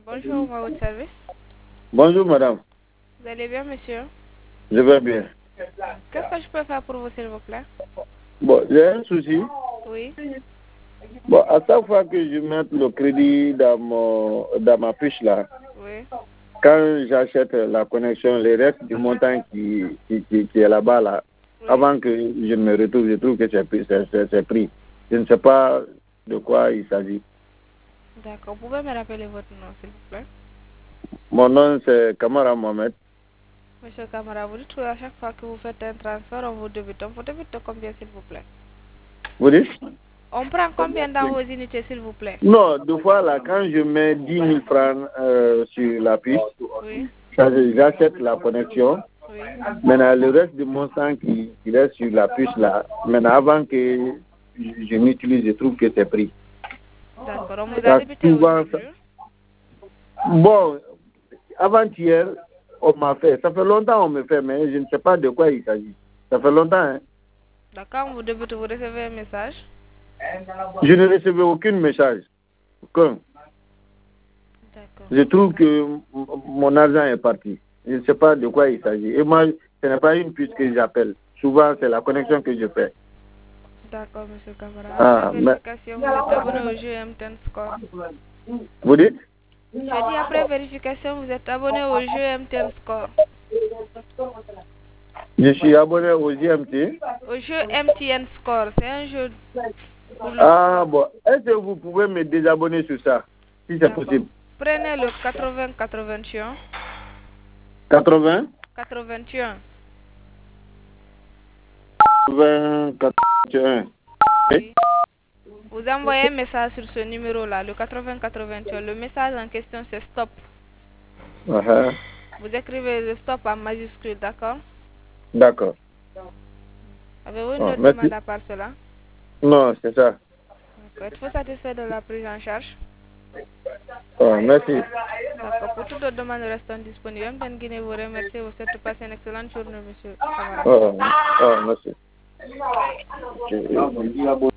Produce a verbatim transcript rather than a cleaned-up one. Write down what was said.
Bonjour, moi, votre service. Bonjour, madame. Vous allez bien, monsieur? Je vais bien. Qu'est-ce que je peux faire pour vous, s'il vous plaît? Bon, j'ai un souci. Oui. Bon, à chaque fois que je mets le crédit dans, mon, dans ma fiche là, Oui. quand j'achète la connexion, le reste du montant qui, qui, qui, qui est là-bas, là, Oui. avant que je me retrouve, je trouve que c'est pris. Je ne sais pas de quoi il s'agit. D'accord. Vous pouvez me rappeler votre nom, s'il vous plaît? Mon nom, c'est Kamara Mohamed. Monsieur Camara, vous dites que à chaque fois que vous faites un transfert, on vous débite. On vous débite de combien, s'il vous plaît? Vous dites? On prend combien dans vos unités, s'il vous plaît? Non, deux fois là, quand je mets dix mille francs euh, sur la fiche, Oui. j'achète la connexion. Oui. Maintenant, le reste du montant qui, qui reste sur la puce là, maintenant, avant que je, je m'utilise, je trouve que c'est pris. D'accord. On vous a débité aujourd'hui? Bon, avant-hier, on m'a fait. Ça fait longtemps qu'on me fait, mais je ne sais pas de quoi il s'agit. Ça fait longtemps, hein. D'accord. On vous débite, vous recevez un message? Je ne recevais aucun message. Aucun. D'accord. Je trouve que mon argent est parti. Je ne sais pas de quoi il s'agit. Et moi, ce n'est pas une puce que j'appelle. Souvent, c'est la connexion que je fais. D'accord, monsieur Camara. Ah, Après mais... vérification, vous êtes abonné au jeu M dix Score. Vous dites? Je dis après vérification, vous êtes abonné au jeu M dix Score. Je suis abonné au J M T. Au jeu M T N Score, c'est un jeu pour le... Ah bon, est-ce que vous pouvez me désabonner sur ça, si c'est possible? Prenez le quatre-vingts quatre-vingt-un. quatre-vingts quatre-vingt-un. quatre-vingts quatre-vingt-un. Oui. Vous envoyez un message sur ce numéro-là, le quatre-vingts quatre-vingt-un. Le message en question, c'est stop. Uh-huh. Vous écrivez le stop en majuscule, d'accord? D'accord. Avez-vous une Oh, autre merci. demande à part cela? Non, c'est ça. Êtes-vous satisfait de la prise en charge? Oh, merci. D'accord. Pour toute autre demande restant disponible, M T N Guinée vous remercie. Vous souhaite de passer une excellente journée, monsieur Camara. Oh, oh merci. Okay.